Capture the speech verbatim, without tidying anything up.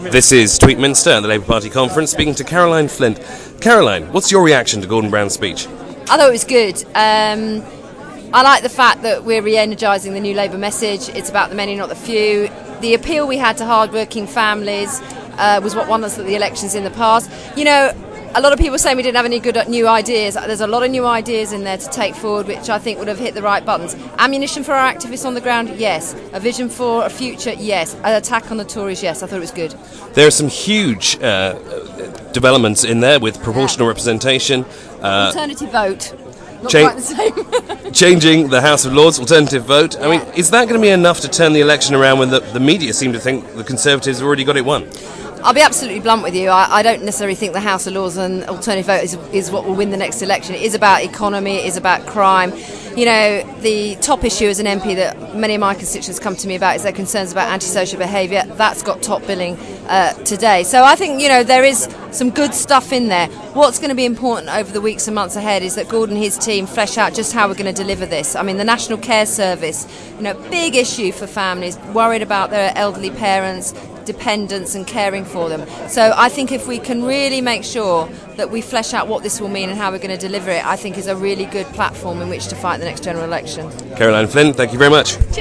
This is Tweetminster at the Labour Party conference, speaking to Caroline Flint. Caroline, what's your reaction to Gordon Brown's speech? I thought it was good. Um, I like the fact that we're re-energising the new Labour message. It's about the many, not the few. The appeal we had to hard-working families uh, was what won us at the elections in the past. You know, a lot of people saying we didn't have any good new ideas. There's a lot of new ideas in there to take forward, which I think would have hit the right buttons. Ammunition for our activists on the ground, yes. A vision for a future, yes. An attack on the Tories, yes. I thought it was good. There are some huge uh, developments in there with proportional yeah. representation. Uh, alternative vote. Not cha- quite the same. Changing the House of Lords, alternative vote. Yeah. I mean, is that going to be enough to turn the election around when the, the media seem to think the Conservatives have already got it won? I'll be absolutely blunt with you. I, I don't necessarily think the House of Lords and alternative vote is, is what will win the next election. It is about economy, it is about crime. You know, the top issue as an M P that many of my constituents come to me about is their concerns about antisocial behaviour. That's got top billing uh, today. So I think, you know, there is some good stuff in there. What's going to be important over the weeks and months ahead is that Gordon and his team flesh out just how we're going to deliver this. I mean, the National Care Service, you know, big issue for families, worried about their elderly parents, dependents and caring for them. So I think if we can really make sure that we flesh out what this will mean and how we're going to deliver it, I think is a really good platform in which to fight the next general election. Caroline Flint, thank you very much.